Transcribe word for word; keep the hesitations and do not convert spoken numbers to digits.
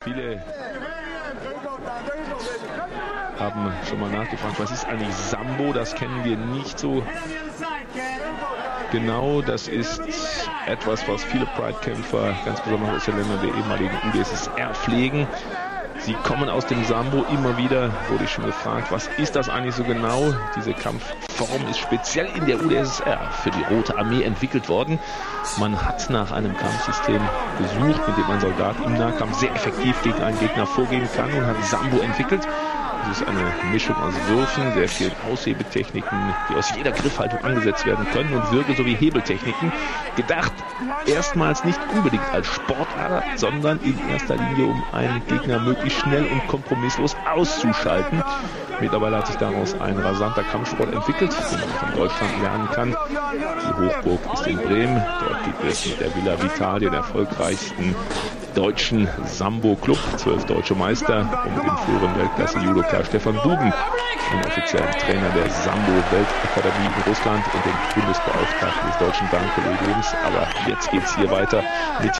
Viele haben schon mal nachgefragt, was ist eigentlich Sambo? Das kennen wir nicht so genau. Das ist etwas, was viele Pride-Kämpfer, ganz besonders aus den Ländern der ehemaligen U d S S R, pflegen. Sie kommen aus dem Sambo immer wieder, wurde ich schon gefragt, was ist das eigentlich so genau? Diese Kampfform ist speziell in der U d S S R für die Rote Armee entwickelt worden. Man hat nach einem Kampfsystem gesucht, mit dem ein Soldat im Nahkampf sehr effektiv gegen einen Gegner vorgehen kann, und hat Sambo entwickelt. Das ist eine Mischung aus Würfen, sehr vielen Aushebetechniken, die aus jeder Griffhaltung angesetzt werden können, und Würge- sowie Hebeltechniken. Gedacht erstmals nicht unbedingt als Sportart, sondern in erster Linie, um einen Gegner möglichst schnell und kompromisslos auszuschalten. Mittlerweile hat sich daraus ein rasanter Kampfsport entwickelt, den man auch in Deutschland lernen kann. Die Hochburg ist in Bremen. Dort gibt es mit der Villa Vitale den erfolgreichsten deutschen Sambo-Club, zwölf deutsche Meister, und mit dem früheren Weltklasse-Judoka Stefan Buben, den offiziellen Trainer der Sambo-Weltakademie in Russland und den Bundesbeauftragten des Deutschen Bahnkollegiums. Aber jetzt geht's hier weiter mit